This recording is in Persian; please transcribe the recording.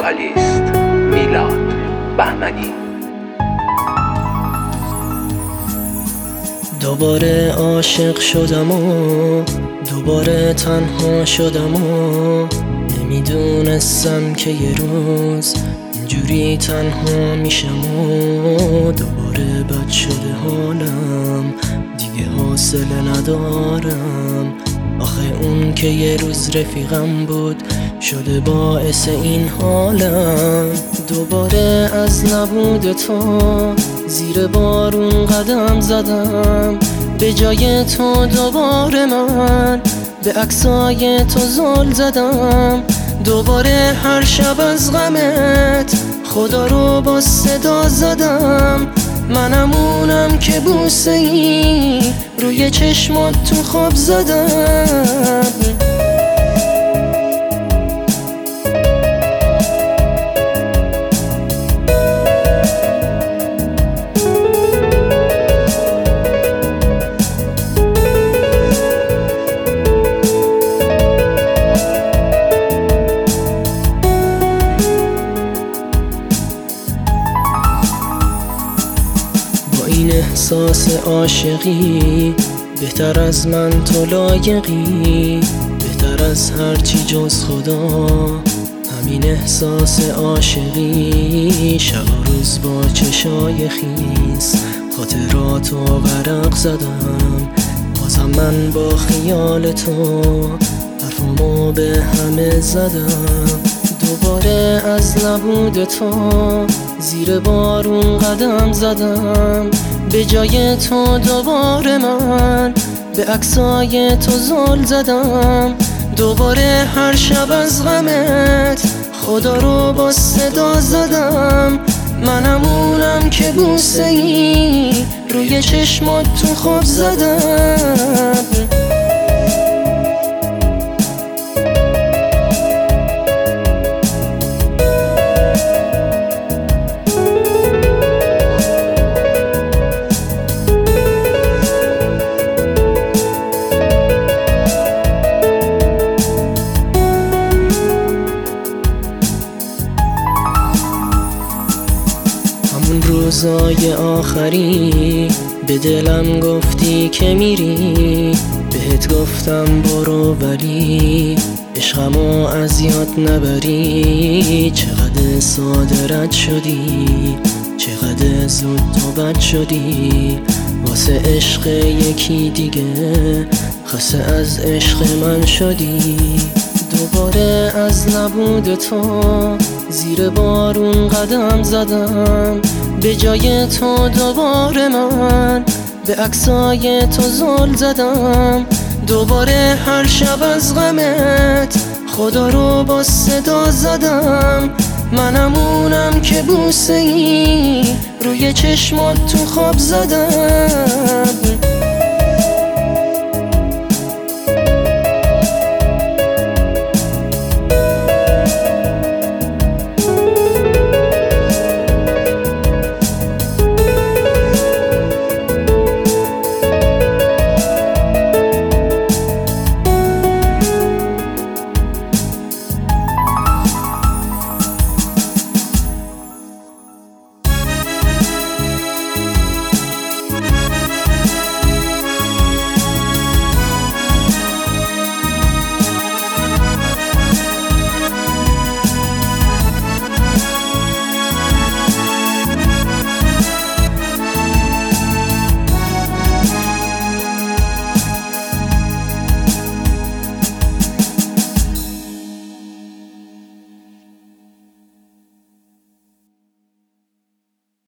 وکالیست میلاد بهمنی. دوباره عاشق شدم و دوباره تنها شدم و نمیدونستم که یه روز اینجوری تنها میشم و دوباره بد شده حالم، دیگه حوصله ندارم. آخه اون که یه روز رفیقم بود شده باعث این حالم. دوباره از نبود تو زیر بارون قدم زدم، به جای تو دوباره من به عکسای تو زل زدم. دوباره هر شب از غمت خدا رو با صدا زدم. منم اونم که بوسه ای روی چشمات تو خواب زدم. این احساس عاشقی بهتر از من تو لایقی، بهتر از هرچی جز خدا. همین احساس عاشقی شب و روز با چشای خیس خاطراتو ورق زدم. بازم من با خیال تو حرفامو به همه زدم. دوباره از نبود تو زیر بارون قدم زدم، به جای تو دوباره من به عکسای تو زل زدم. دوباره هر شب از غمت خدا رو با صدا زدم. منم اونم که بوسه ای روی چشمات تو خواب زدم. همون روزای آخری به دلم گفتی که میری، بهت گفتم برو ولی عشقمو از یاد نبری. چقدر ساده رد شدی، چقدر زود تو بد شدی، واسه عشق یکی دیگه خسته از عشق من شدی. دوباره از نبود تو زیر بارون قدم زدم، به جای تو دوباره من به عکسای تو زل زدم. دوباره هر شب از غمت خدا رو با صدا زدم. منم اونم که بوسه ای روی چشمات تو خواب زدم.